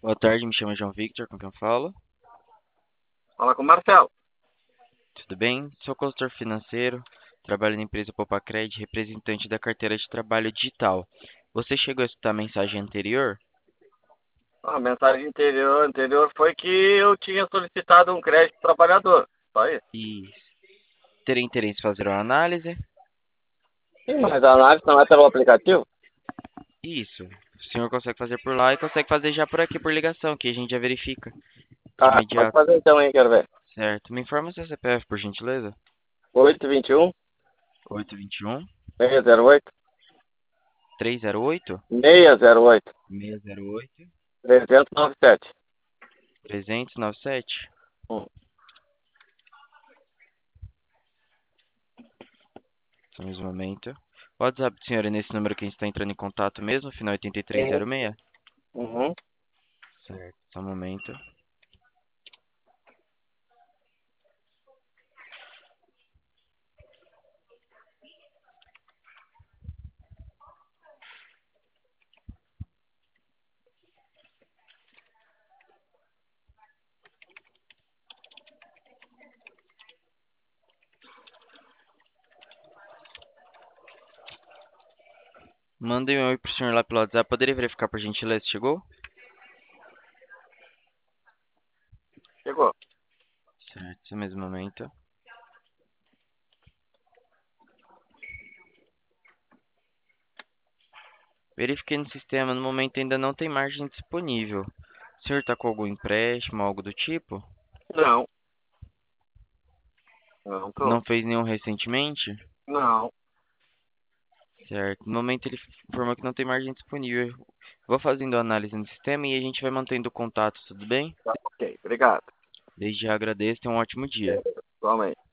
Boa tarde, me chamo João Victor, com quem eu falo? Fala com o Marcelo. Tudo bem? Sou consultor financeiro, trabalho na empresa Popacred, representante da carteira de trabalho digital. Você chegou a escutar a mensagem anterior? A mensagem anterior foi que eu tinha solicitado um crédito trabalhador. Só isso. E teria interesse em fazer uma análise? Sim, mas a análise não é pelo aplicativo? Isso. O senhor consegue fazer por lá e consegue fazer já por aqui por ligação, que a gente já verifica de Ah, pode imediato. fazer então, hein, quero ver. Certo. Me informa seu CPF, por gentileza. 821 821 608 308 608 608 397. 397. Hum. Só mais um momento. O WhatsApp do senhor é nesse número que a gente está entrando em contato mesmo, final Sim. 8306? Uhum. Certo, só um momento. Mandei um oi pro senhor lá pelo WhatsApp. Poderia verificar por gentileza se chegou? Chegou. Certo, só mais um momento. Verifiquei no sistema, no momento ainda não tem margem disponível. O senhor está com algum empréstimo, algo do tipo? Não, não tô. Não fez nenhum recentemente? Não. Certo, no momento ele informou que não tem margem disponível. Vou fazendo a análise no sistema e a gente vai mantendo o contato, tudo bem? Tá ok, obrigado. Desde já agradeço, tenha um ótimo dia. Igualmente.